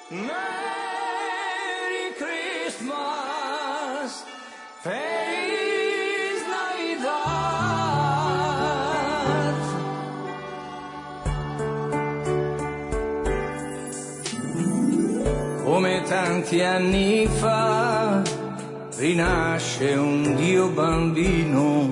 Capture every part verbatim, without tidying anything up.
Merry Christmas, Feliz Navidad. Come tanti anni fa rinasce un Dio bambino,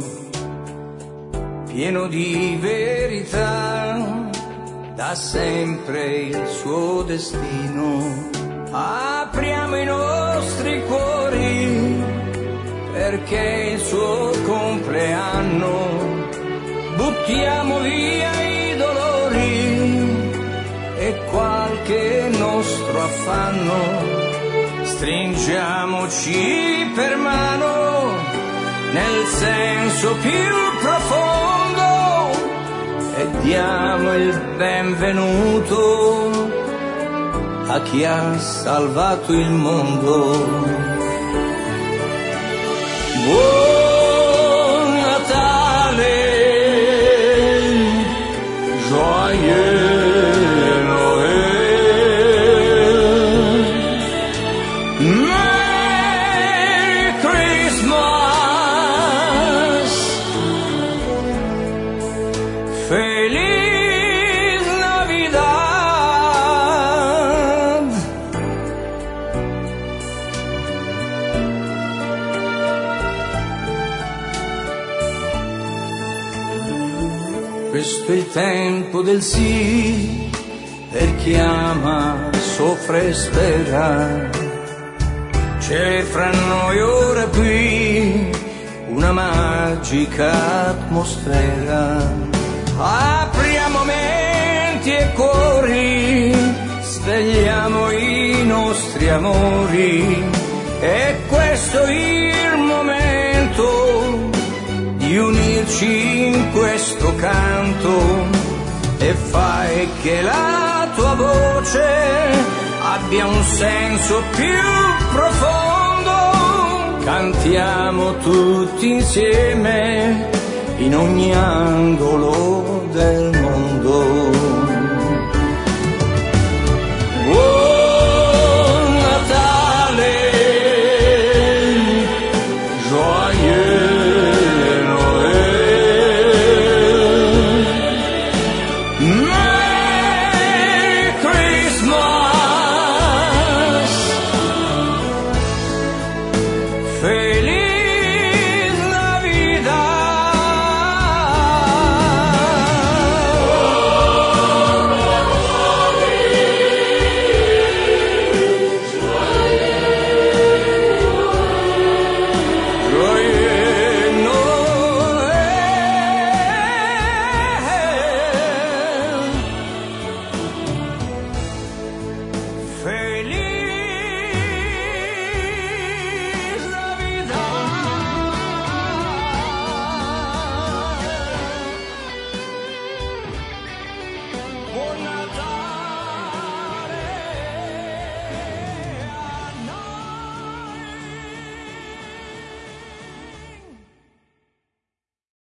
pieno di verità, da sempre il suo destino. Apriamo i nostri cuori perché è il suo compleanno, buttiamo via i dolori e qualche nostro affanno, stringiamoci per mano nel senso più profondo e diamo il benvenuto a chi ha salvato il mondo. Buon Natale, joyeux Noël, Merry Christmas, Feliz Navidad. Questo è il tempo del sì, per chi ama, soffre e spera. C'è fra noi ora qui una magica atmosfera. Apriamo menti e cuori, svegliamo i nostri amori. E questo è il momento di unirci in questo canto e fai che la tua voce abbia un senso più profondo. Cantiamo tutti insieme in ogni angolo del mondo. Buon Natale, joyeux Noël, Merry Christmas, Feliz Navidad. Joyeux Noël, Feliz Navidad. Buon